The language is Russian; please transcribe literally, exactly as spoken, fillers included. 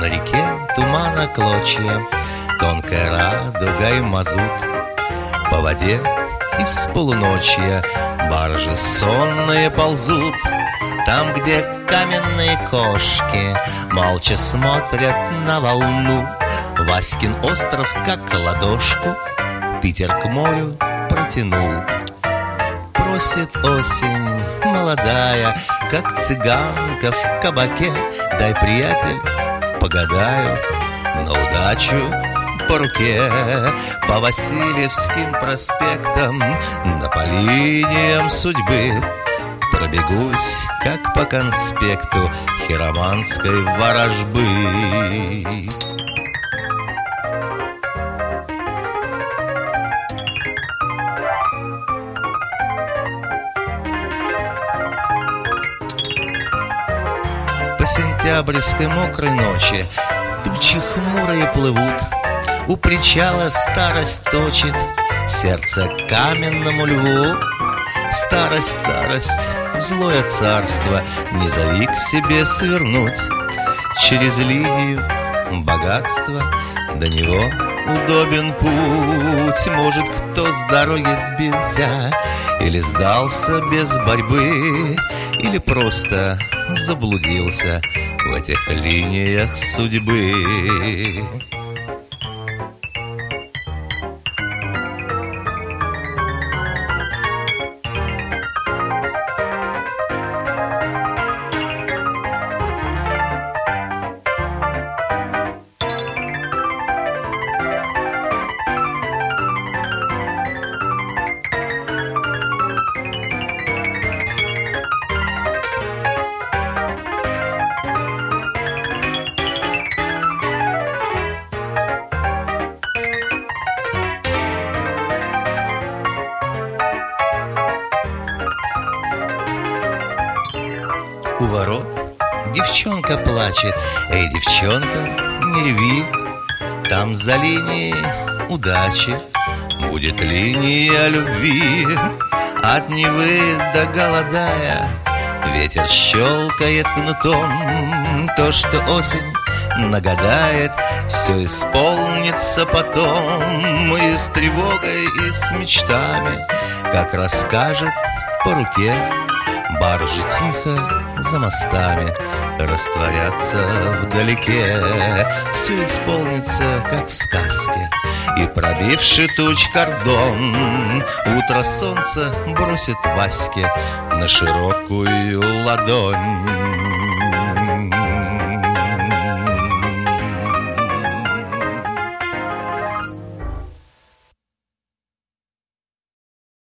На реке тумана клочья, тонкая радуга и мазут. По воде из полуночья баржи сонные ползут. Там, где каменные кошки молча смотрят на волну, Васькин остров, как ладошку, Питер к морю протянул. Просит осень молодая, как цыганка в кабаке: дай, приятель, погадаю на удачу по руке. По Васильевским проспектам, на по линиям судьбы пробегусь, как по конспекту хироманской ворожбы. По сентябрьской мокрой ночи тучи хмурые плывут. У причала старость точит сердце каменному льву. Старость, старость, злое царство, не зови к себе свернуть. Через линию богатства до него удобен путь. Может, кто с дороги сбился или сдался без борьбы, или просто заблудился в этих линиях судьбы. У ворот девчонка плачет: эй, девчонка, не реви, там за линией удачи будет линия любви. От Невы до Голодая ветер щелкает кнутом. То, что осень нагадает, все исполнится потом. И с тревогой, и с мечтами, как расскажет по руке, баржи тихо за мостами растворятся вдалеке. Все исполнится, как в сказке, и, пробивши туч кордон, утро солнца бросит Ваське на широкую ладонь.